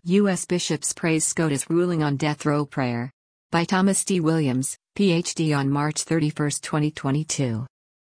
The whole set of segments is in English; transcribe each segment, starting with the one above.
U.S. bishops praise SCOTUS ruling on death row prayer. By Thomas D. Williams, Ph.D. on March 31, 2022.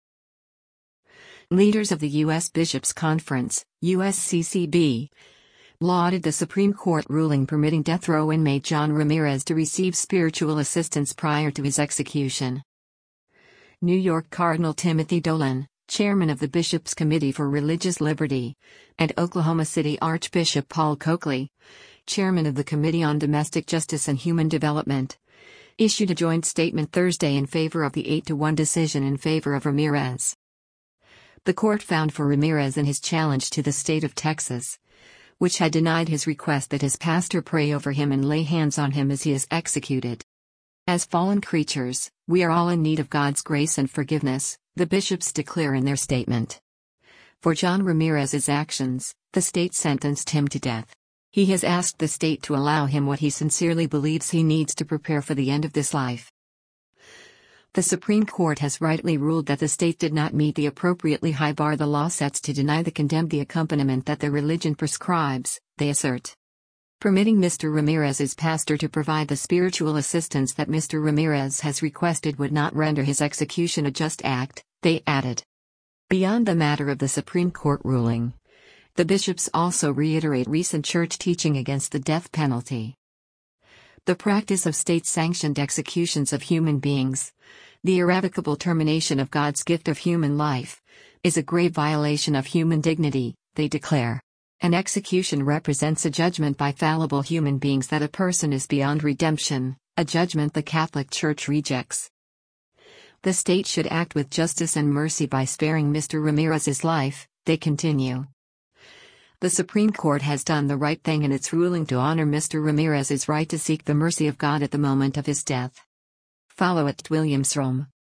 Leaders of the U.S. Bishops' Conference, USCCB, lauded the Supreme Court ruling permitting death row inmate John Ramirez to receive spiritual assistance prior to his execution. New York Cardinal Timothy Dolan, chairman of the Bishops' Committee for Religious Liberty, and Oklahoma City Archbishop Paul Coakley, chairman of the Committee on Domestic Justice and Human Development, issued a joint statement Thursday in favor of the 8-1 decision in favor of Ramirez. The court found for Ramirez in his challenge to the state of Texas, which had denied his request that his pastor pray over him and lay hands on him as he is executed. As fallen creatures, we are all in need of God's grace and forgiveness, the bishops declare in their statement. For John Ramirez's actions, the state sentenced him to death. He has asked the state to allow him what he sincerely believes he needs to prepare for the end of this life. The Supreme Court has rightly ruled that the state did not meet the appropriately high bar the law sets to deny the condemned the accompaniment that their religion prescribes, they assert. Permitting Mr. Ramirez's pastor to provide the spiritual assistance that Mr. Ramirez has requested would not render his execution a just act, they added. Beyond the matter of the Supreme Court ruling, the bishops also reiterate recent church teaching against the death penalty. The practice of state-sanctioned executions of human beings, the irrevocable termination of God's gift of human life, is a grave violation of human dignity, they declare. An execution represents a judgment by fallible human beings that a person is beyond redemption, a judgment the Catholic Church rejects. The state should act with justice and mercy by sparing Mr. Ramirez's life, they continue. The Supreme Court has done the right thing in its ruling to honor Mr. Ramirez's right to seek the mercy of God at the moment of his death. Follow at Williams Rome.